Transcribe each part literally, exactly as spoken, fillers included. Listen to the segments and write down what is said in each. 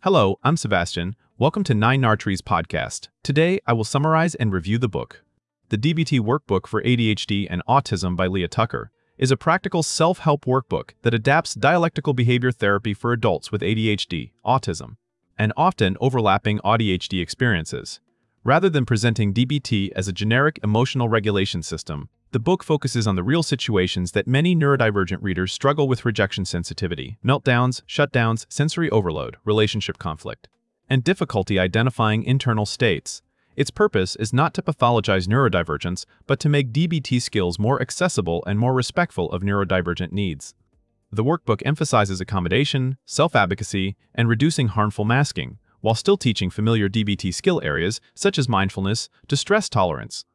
Hello, I'm Sebastian. Welcome to Nine Nartree's podcast. Today, I will summarize and review the book. The D B T Workbook for A D H D and Autism by Leah Tucker is a practical self-help workbook that adapts dialectical behavior therapy for adults with A D H D, autism, and often overlapping A D H D experiences. Rather than presenting D B T as a generic emotional regulation system, the book focuses on the real situations that many neurodivergent readers struggle with: rejection sensitivity, meltdowns, shutdowns, sensory overload, relationship conflict, and difficulty identifying internal states. Its purpose is not to pathologize neurodivergence, but to make D B T skills more accessible and more respectful of neurodivergent needs. The workbook emphasizes accommodation, self-advocacy, and reducing harmful masking, while still teaching familiar D B T skill areas such as mindfulness, distress tolerance,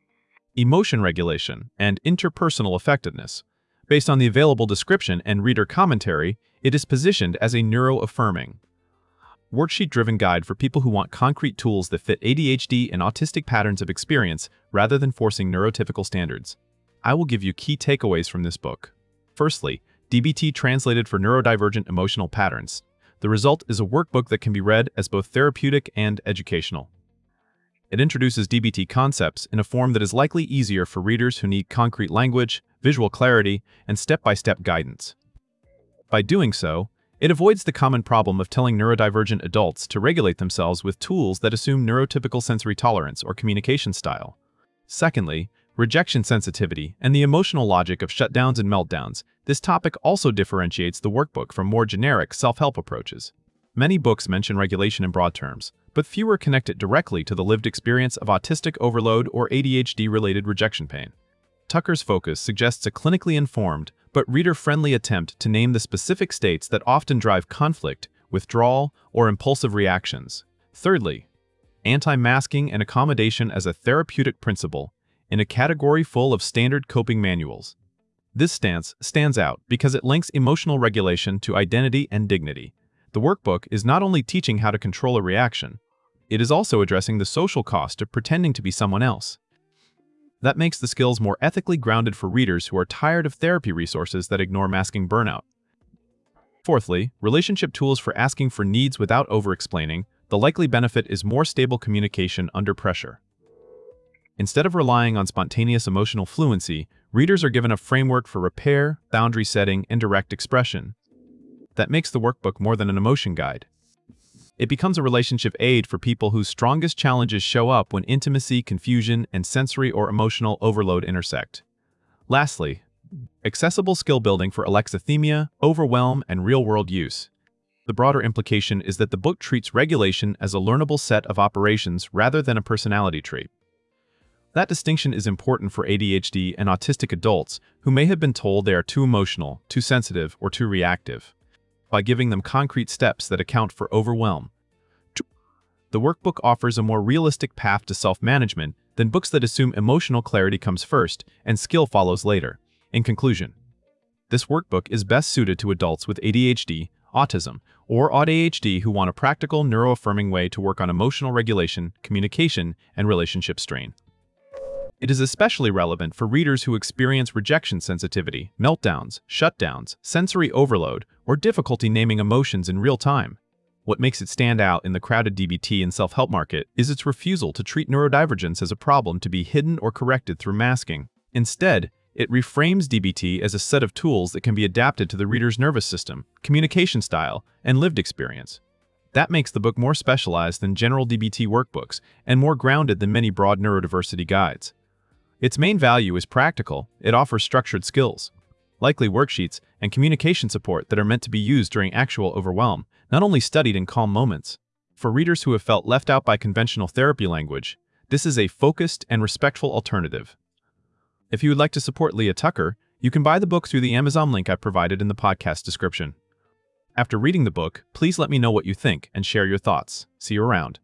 emotion regulation, and interpersonal effectiveness. Based on the available description and reader commentary, it is positioned as a neuro-affirming, worksheet-driven guide for people who want concrete tools that fit A D H D and autistic patterns of experience rather than forcing neurotypical standards. I will give you key takeaways from this book. Firstly, D B T translated for neurodivergent emotional patterns. The result is a workbook that can be read as both therapeutic and educational. It introduces D B T concepts in a form that is likely easier for readers who need concrete language, visual clarity, and step-by-step guidance. By doing so, it avoids the common problem of telling neurodivergent adults to regulate themselves with tools that assume neurotypical sensory tolerance or communication style. Secondly, rejection sensitivity and the emotional logic of shutdowns and meltdowns. This topic also differentiates the workbook from more generic self-help approaches. Many books mention regulation in broad terms, but fewer connect it directly to the lived experience of autistic overload or A D H D-related rejection pain. Tucker's focus suggests a clinically informed but reader-friendly attempt to name the specific states that often drive conflict, withdrawal, or impulsive reactions. Thirdly, anti-masking and accommodation as a therapeutic principle in a category full of standard coping manuals. This stance stands out because it links emotional regulation to identity and dignity. The workbook is not only teaching how to control a reaction, it is also addressing the social cost of pretending to be someone else. That makes the skills more ethically grounded for readers who are tired of therapy resources that ignore masking burnout. Fourthly, relationship tools for asking for needs without over-explaining. The likely benefit is more stable communication under pressure. Instead of relying on spontaneous emotional fluency, readers are given a framework for repair, boundary setting, and direct expression. That makes the workbook more than an emotion guide. It becomes a relationship aid for people whose strongest challenges show up when intimacy, confusion, and sensory or emotional overload intersect. Lastly, accessible skill building for alexithymia, overwhelm, and real-world use. The broader implication is that the book treats regulation as a learnable set of operations rather than a personality trait. That distinction is important for A D H D and autistic adults who may have been told they are too emotional, too sensitive, or too reactive. By giving them concrete steps that account for overwhelm, the workbook offers a more realistic path to self-management than books that assume emotional clarity comes first and skill follows later. In conclusion, this workbook is best suited to adults with A D H D, autism, or A D H D who want a practical, neuro-affirming way to work on emotional regulation, communication, and relationship strain. It is especially relevant for readers who experience rejection sensitivity, meltdowns, shutdowns, sensory overload, or difficulty naming emotions in real time. What makes it stand out in the crowded D B T and self-help market is its refusal to treat neurodivergence as a problem to be hidden or corrected through masking. Instead, it reframes D B T as a set of tools that can be adapted to the reader's nervous system, communication style, and lived experience. That makes the book more specialized than general D B T workbooks and more grounded than many broad neurodiversity guides. Its main value is practical. It offers structured skills, likely worksheets, and communication support that are meant to be used during actual overwhelm, not only studied in calm moments. For readers who have felt left out by conventional therapy language, this is a focused and respectful alternative. If you would like to support Leah Tucker, you can buy the book through the Amazon link I provided in the podcast description. After reading the book, please let me know what you think and share your thoughts. See you around.